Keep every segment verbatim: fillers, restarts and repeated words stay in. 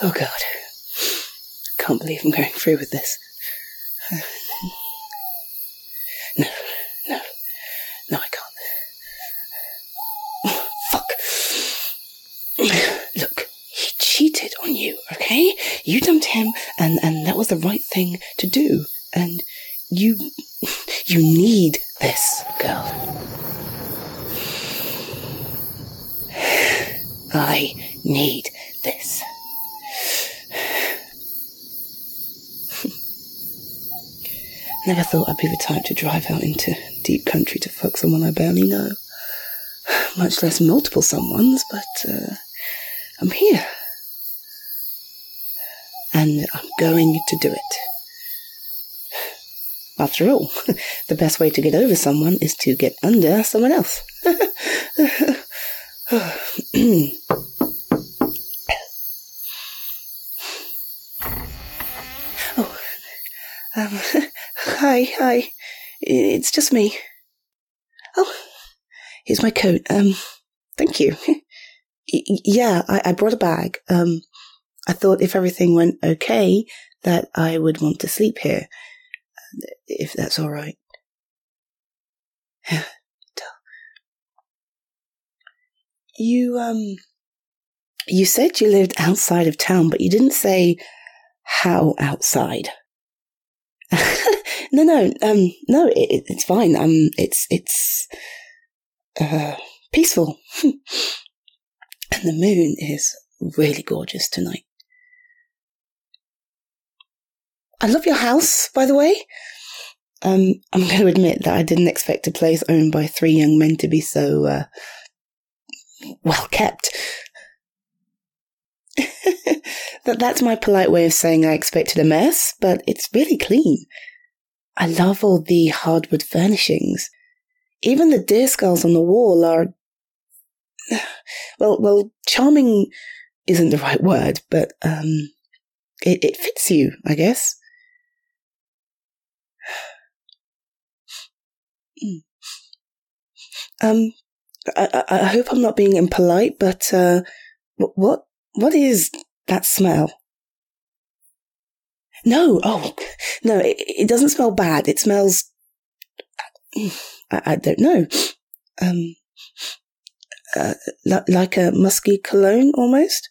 Oh God. Can't believe I'm going through with this. No, no, no, I can't. Fuck. Look, he cheated on you, okay? You dumped him, and, and that was the right thing to do. And you, you need this, girl. I need this. Never thought I'd be the type to drive out into deep country to fuck someone I barely know. Much less multiple someones, but uh, I'm here. And I'm going to do it. After all, the best way to get over someone is to get under someone else. Oh, um... Hi, hi. It's just me. Oh, here's my coat. Um, thank you. Yeah, I, I brought a bag. Um, I thought if everything went okay, that I would want to sleep here. If that's all right. You, um, you said you lived outside of town, but you didn't say how outside. No, no, um, no, it, it's fine. Um, it's, it's, uh, peaceful. And the moon is really gorgeous tonight. I love your house, by the way. Um, I'm going to admit that I didn't expect a place owned by three young men to be so, uh, well kept. that, that's my polite way of saying I expected a mess, but it's really clean. I love all the hardwood furnishings. Even the deer skulls on the wall are, well, well, charming isn't the right word, but um, it, it fits you, I guess. um, I, I, I hope I'm not being impolite, but uh, what what is that smell? No, oh, no, it, it doesn't smell bad. It smells, I, I don't know, um, uh, li- like a musky cologne almost.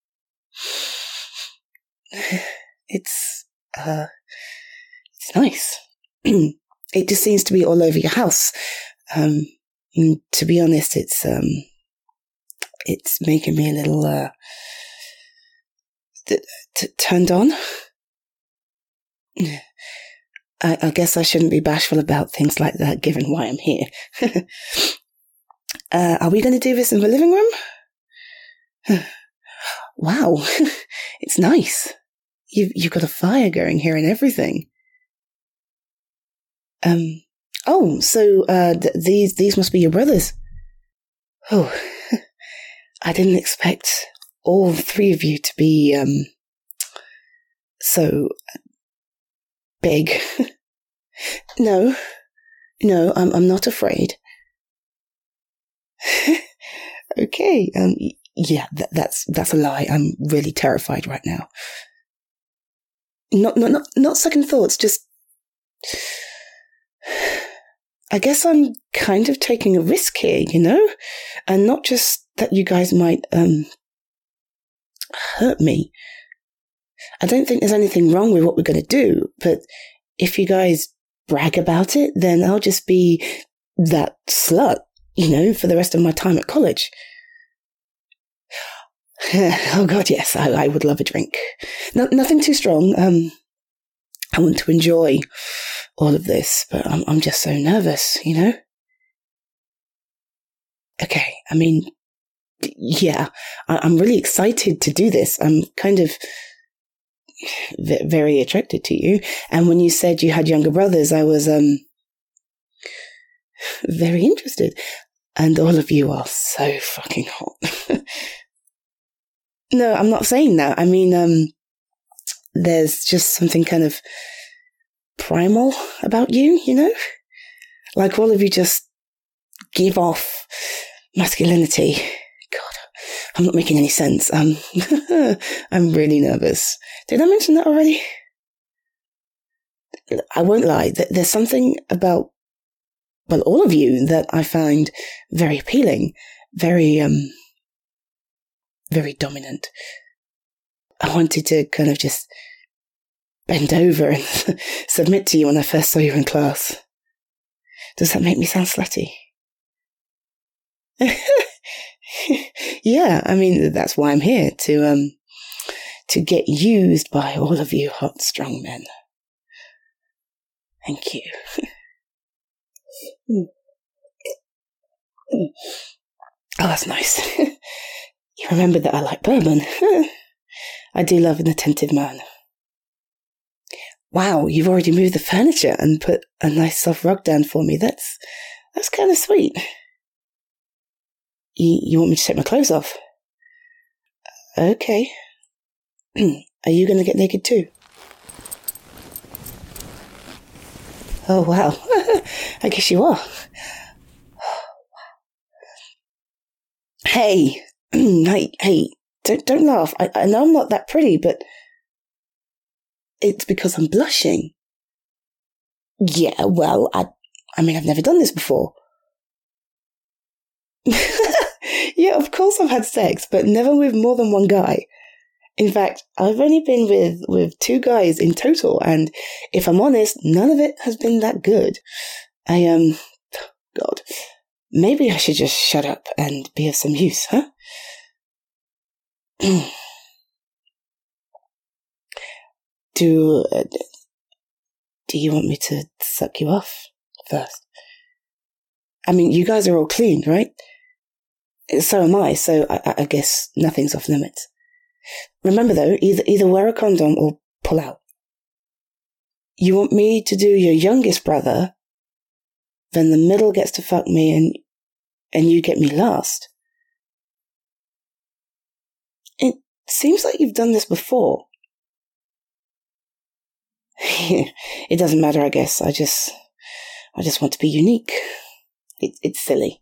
It's, uh, it's nice. It just seems to be all over your house. Um, and to be honest, it's, um, it's making me a little, uh, t- t- turned on. I, I guess I shouldn't be bashful about things like that, given why I'm here. uh, are we going to do this in the living room? Wow, it's nice. You've, you've got a fire going here and everything. Um. Oh, so uh, th- these these must be your brothers. Oh, I didn't expect all three of you to be um so big. No, no, I'm I'm not afraid. Okay, um, yeah, th- that's that's a lie. I'm really terrified right now. Not not not not second thoughts. Just, I guess I'm kind of taking a risk here, you know, and not just that you guys might um hurt me. I don't think there's anything wrong with what we're going to do, but if you guys brag about it, then I'll just be that slut, you know, for the rest of my time at college. Oh God, yes, I, I would love a drink. No, nothing too strong. Um, I want to enjoy all of this, but I'm, I'm just so nervous, you know? Okay, I mean, yeah, I, I'm really excited to do this. I'm kind of v- very attracted to you. And when you said you had younger brothers, I was um very interested. And all of you are so fucking hot. No, I'm not saying that. I mean, um, there's just something kind of primal about you, you know? Like all of you just give off masculinity. God, I'm not making any sense. Um, I'm really nervous. Did I mention that already? I won't lie. There's something about, well, all of you that I find very appealing, very, um, very dominant. I wanted to kind of just bend over and submit to you when I first saw you in class. Does that make me sound slutty? Yeah, I mean, that's why I'm here, to, um, to get used by all of you hot, strong men. Thank you. Oh, that's nice. You remembered that I like bourbon. I do love an attentive man. Wow, you've already moved the furniture and put a nice soft rug down for me. That's that's kind of sweet. You, you want me to take my clothes off? Okay. Are you going to get naked too? Oh, wow. I guess you are. Hey, hey, hey, don't, don't laugh. I, I know I'm not that pretty, but it's because I'm blushing. Yeah, well, I, I mean, I've never done this before. Yeah, of course I've had sex, but never with more than one guy. In fact, I've only been with, with two guys in total, and if I'm honest, none of it has been that good. I, um, God, maybe I should just shut up and be of some use, huh? do, uh, do you want me to suck you off first? I mean, you guys are all clean, right? So am I, so I, I guess nothing's off limits. Remember though, either either wear a condom or pull out. You want me to do your youngest brother, then the middle gets to fuck me and and you get me last. It seems like you've done this before. It doesn't matter, I guess. I just I just want to be unique. It, it's silly.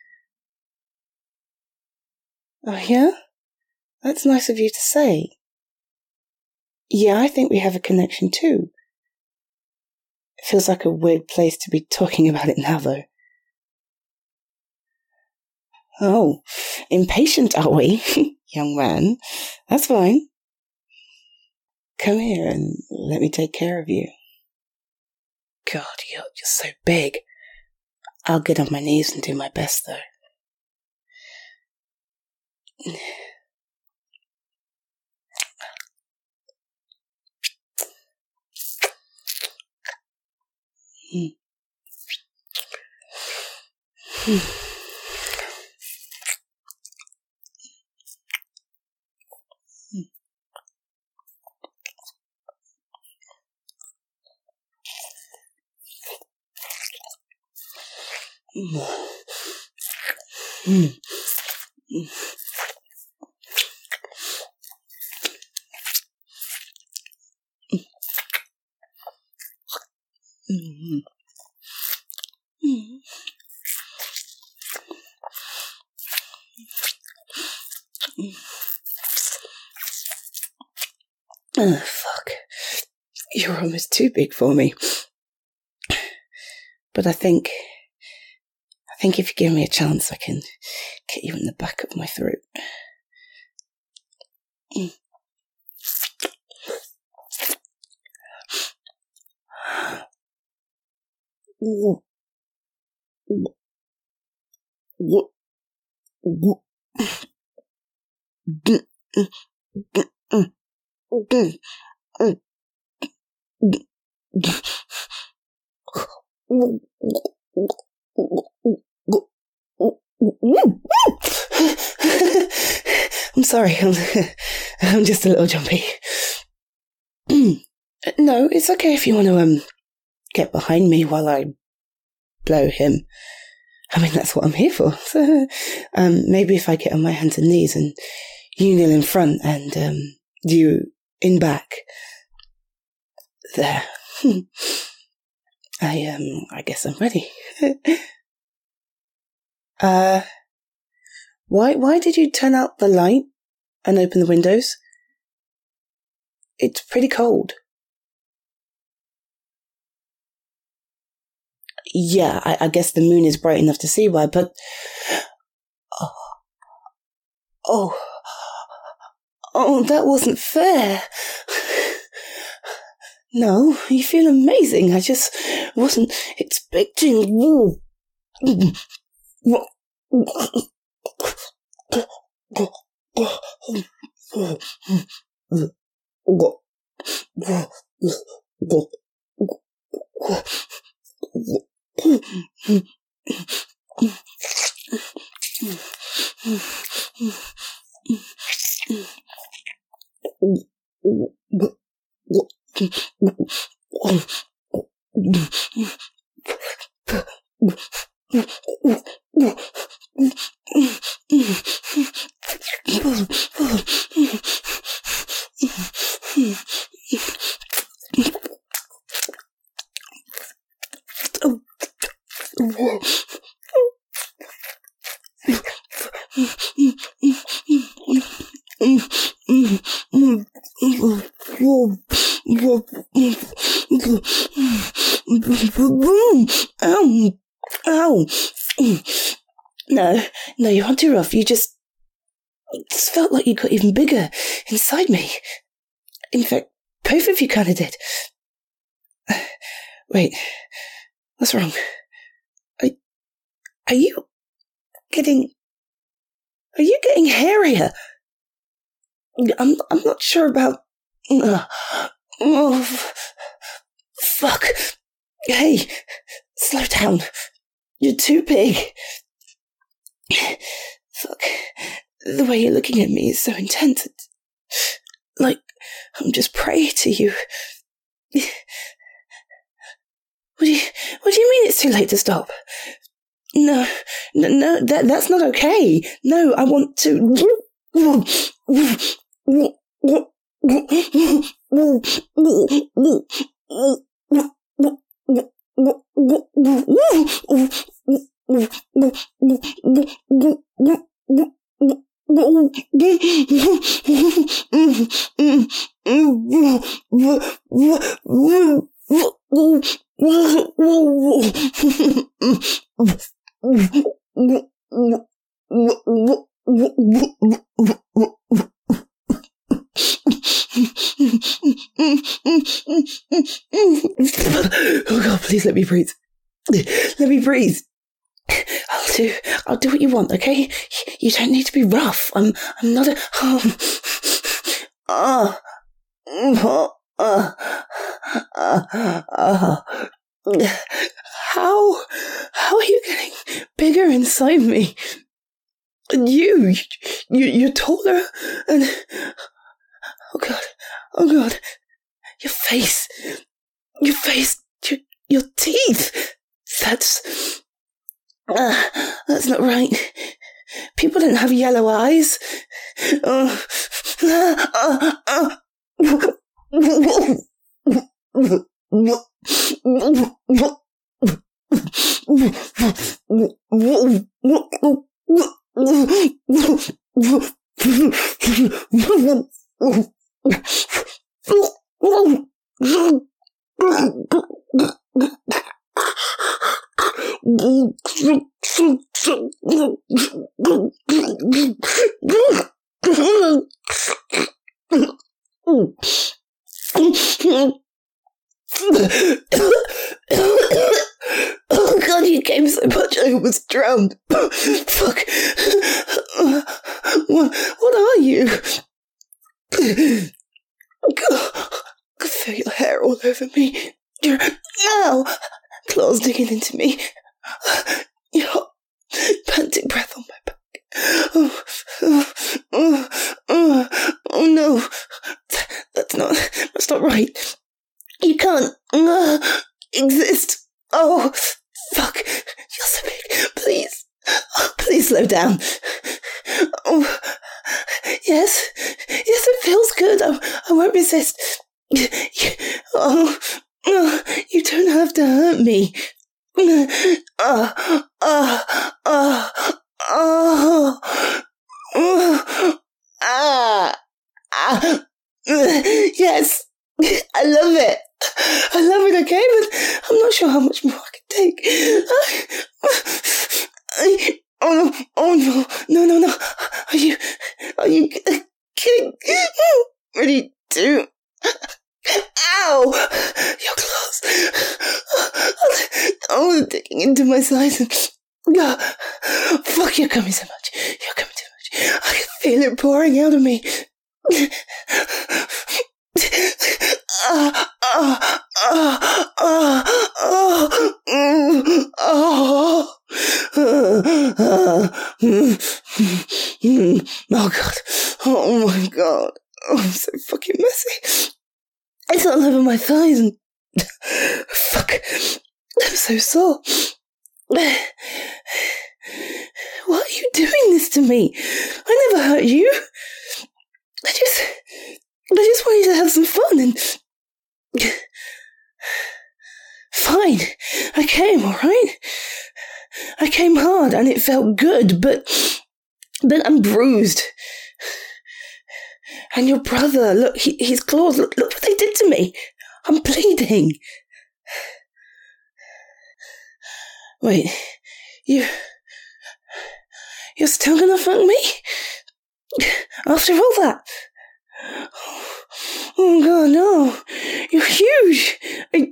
Oh yeah? That's nice of you to say. Yeah, I think we have a connection too. It feels like a weird place to be talking about it now, though. Oh, impatient are we, young man? That's fine. Come here and let me take care of you. God, you're just so big. I'll get on my knees and do my best, though. Mm. Mm. Mm. Mm. Mm. Oh, fuck. You're almost too big for me. But I think... I think if you give me a chance, I can get you in the back of my throat. Mm. Mm. I'm sorry, I'm, I'm just a little jumpy. No, it's okay if you want to um get behind me while I blow him. I mean, that's what I'm here for. So, um, maybe if I get on my hands and knees and you kneel in front and um, you in back. There. I um, I guess I'm ready. uh, Why, why did you turn out the light and open the windows? It's pretty cold. Yeah, I, I guess the moon is bright enough to see why, but... Oh, oh, oh, that wasn't fair. No, you feel amazing. I just wasn't expecting you. Ow! Ow! No, no, you aren't too rough. You just, it just felt like you got even bigger inside me. In fact, both of you kind of did. Wait, what's wrong? Are, are you getting, are you getting hairier? I'm, I'm not sure about, uh, oh, fuck. Hey, slow down. You're too big. Fuck. The way you're looking at me is so intense. It's like I'm just prey to you. What do you, what do you mean it's too late to stop? No, no, no, that, that's not okay. No, I want to... Oh God, please let me breathe. Let me breathe. I'll do, I'll do what you want, okay? You don't need to be rough. I'm, I'm not a, um, uh, uh, uh, uh, uh, how, how are you getting bigger inside me? And you, you, you're taller and, oh God, oh God, your face, your face, your, your teeth, that's, uh, that's not right. People don't have yellow eyes. Uh, uh, uh, Oh God, you came so much I almost drowned. Fuck. What, what are you? I can feel your hair all over me. Your, ow! Claws digging into me. Your panting breath on my back. Oh, oh, oh, oh, oh no. That's not, that's not right. You can't uh, exist. Oh, fuck. You're so big. Please. Oh, please slow down. Oh, yes. Yes, it feels good. I, I won't resist. Oh, oh, you don't have to hurt me. Oh, oh, oh, oh, Ah, yes, I love it. I love it, okay? But I'm not sure how much more I can take. I, oh, no, oh, no, no, no, no. Are you, are you getting ready to... Ow! Your claws. Oh, they're digging into my sides. Oh, fuck, you're coming so much. You're coming too much. I can feel it pouring out of me. Ah, ah, ah, ah, ah, mm, ah, oh, God. Oh, my God. Oh, I'm so fucking messy. It's all over my thighs and... Fuck. I'm so sore. Why are you doing this to me? I never hurt you. I just... I just want you to have some fun and... Fine. I came, alright? I came hard and it felt good, but... But I'm bruised. And your brother, look, he, his claws, look, look what they did to me. I'm bleeding. Wait, you... You're still gonna fuck me? After all that? Oh, God, no. You're huge. I...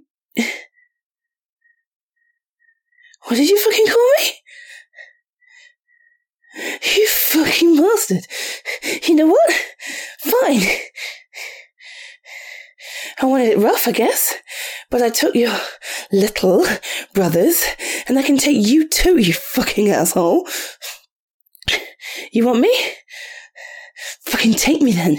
What did you fucking call me? You fucking bastard. You know what? Fine. I wanted it rough, I guess. But I took your little brothers, and I can take you too, you fucking asshole. You want me? Fucking take me then.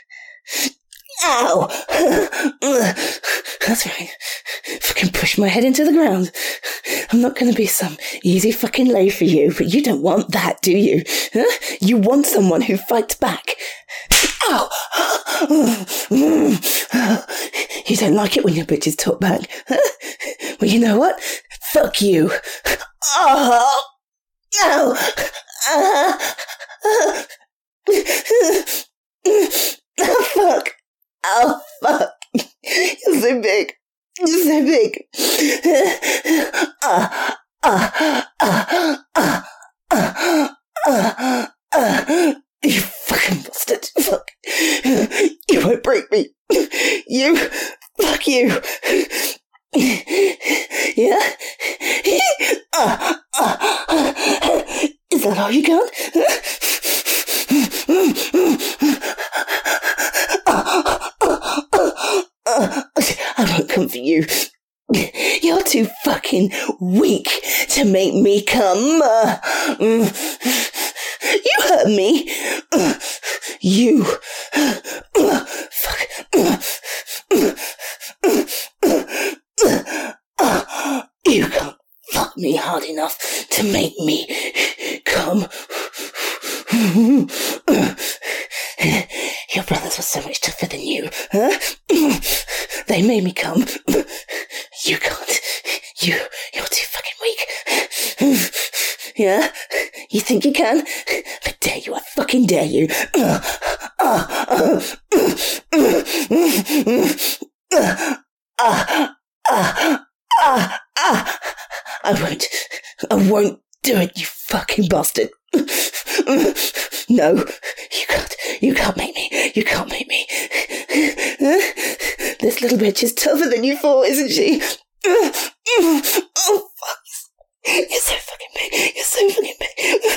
Ow! That's right. Fucking push my head into the ground. I'm not going to be some easy fucking lay for you, but you don't want that, do you? Huh? You want someone who fights back. Ow! You don't like it when your bitches talk back, huh? Well, you know what? Fuck you. Oh! No! Uh, uh, oh, fuck. Oh, fuck. You're so big. You're so big. Ah, ah, ah, ah, ah, ah, ah. You fucking bastard. Fuck. You won't break me. You. Fuck you. Yeah? Ah, ah, ah. Is that all you got? I won't come for you. You're too fucking weak to make me come. You hurt me. You. Fuck. You can't fuck me hard enough to make me come. Your brothers were so much tougher than you, huh? They made me come. You can't. You, you're too fucking weak. Yeah? You think you can? I dare you, I fucking dare you. I won't. I won't do it, you fucking bastard. No, you can't. You can't make me. You can't make me. This little bitch is tougher than you thought, isn't she? Oh, fuck. You're so fucking big. You're so fucking big.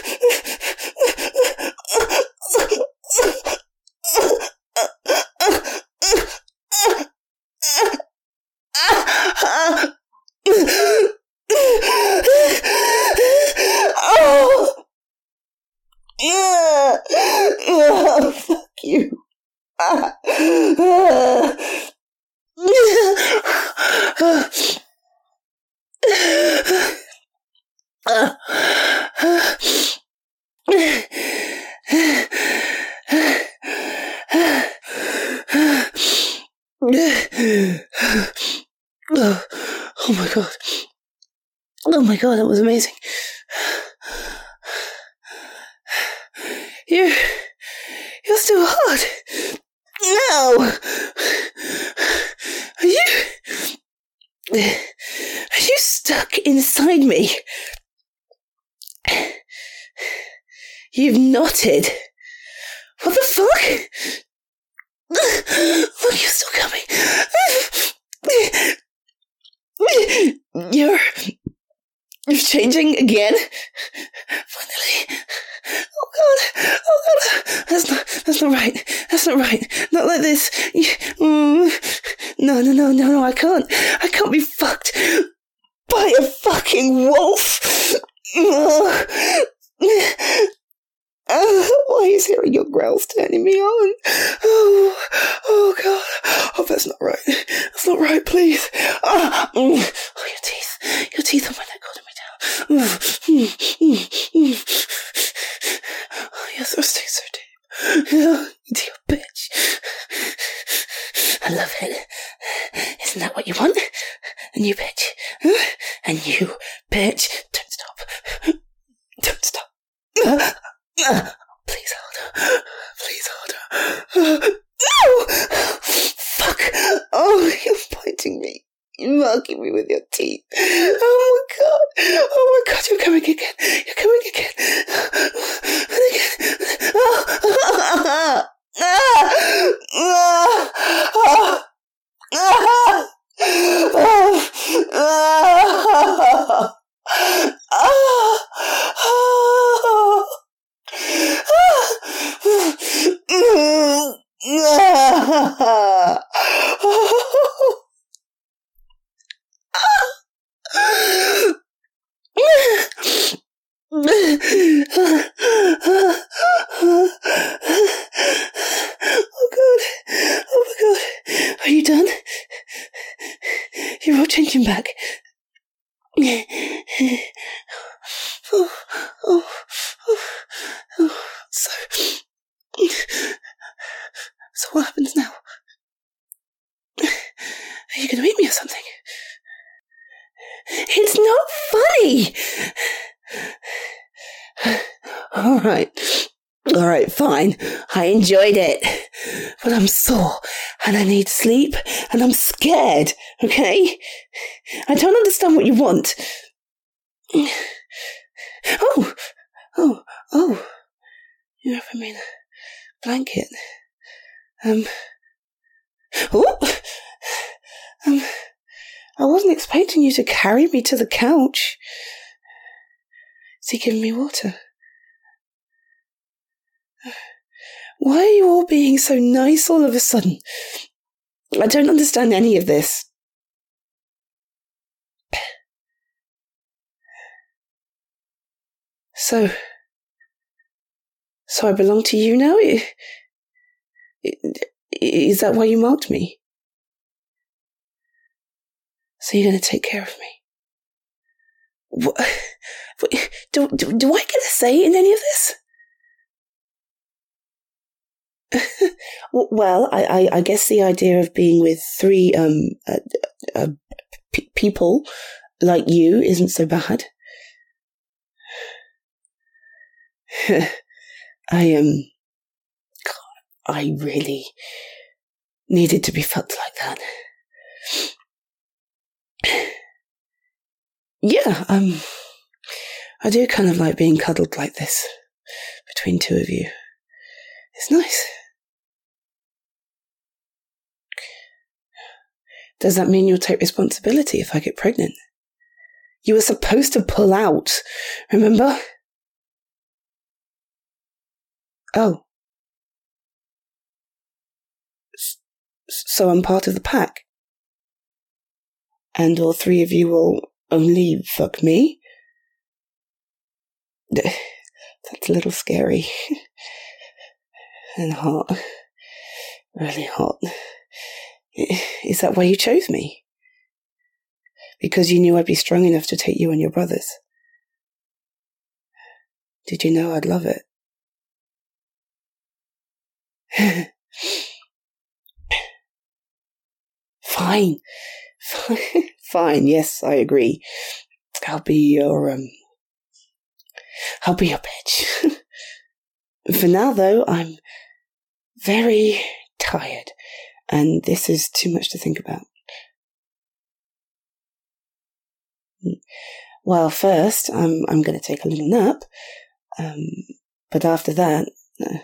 Oh! Yeah. Oh, fuck you. Ah. Ah. Oh, oh my god. Oh my god, that was amazing. You, you're still hard. Oh! Are you... Are you stuck inside me? You've knotted. What the fuck? Look, you're still coming. You're... You're changing again? Finally. Oh god. Oh god. That's not, that's not right. That's not right. Not like this. No, no, no, no, no, I can't. I can't be fucked by a fucking wolf. Uh, why is hearing your growls turning me on? Oh, oh god. Oh, that's not right. That's not right, please. Ah, mm. Oh, your teeth. Your teeth on my neck holding me down. Mm, mm, mm. Oh, you're thrusting so deep. Oh, you dear bitch. I love it. Isn't that what you want? A new bitch. Huh? A new bitch. Don't stop. Don't stop. Uh, uh, please hold her. Please hold her. Uh, no! Fuck. Oh, you're biting me. You're marking me with your teeth. Oh my god. Oh my god, you're coming again. You're coming again. And again. Oh. Ah. Ah. Ah. Ah. Ah. Ah. Oh god. Oh my god. Are you done? You're all changing back. Oh, oh, oh, oh. So, so what happens now? Are you going to eat me or something? It's not funny! All right. All right, fine. I enjoyed it. But I'm sore, and I need sleep, and I'm scared, okay? I don't understand what you want. Oh, oh, oh. You offered me a blanket. Um, oh, um, I wasn't expecting you to carry me to the couch. Is he giving me water? Why are you all being so nice all of a sudden? I don't understand any of this. So, so I belong to you now? Is that why you marked me? So you're going to take care of me? What? Do, do, do I get a say in any of this? Well, I, I, I guess the idea of being with three um uh, uh, p- people like you isn't so bad. I um, I really needed to be fucked like that. Yeah, um, I do kind of like being cuddled like this between two of you. It's nice. Does that mean you'll take responsibility if I get pregnant? You were supposed to pull out, remember? Oh. So I'm part of the pack? And all three of you will only fuck me? That's a little scary. And hot. Really hot. Is that why you chose me? Because you knew I'd be strong enough to take you and your brothers? Did you know I'd love it? Fine. Fine, yes, I agree. I'll be your, um... I'll be your bitch. For now, though, I'm very tired, and this is too much to think about. Well, first, I'm, I'm going to take a little nap, um, but after that, uh,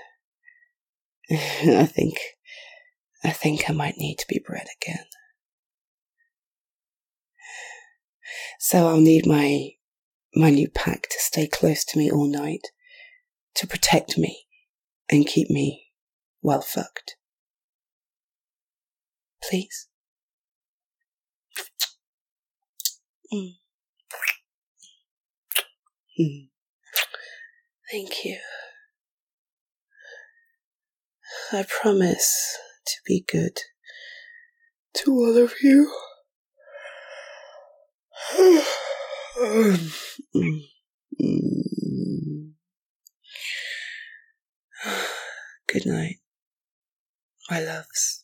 I think, I think I might need to be bred again. So I'll need my, my new pack to stay close to me all night, to protect me and keep me well fucked. Please? Mm. Mm. Thank you. I promise to be good to all of you. Good night, my loves.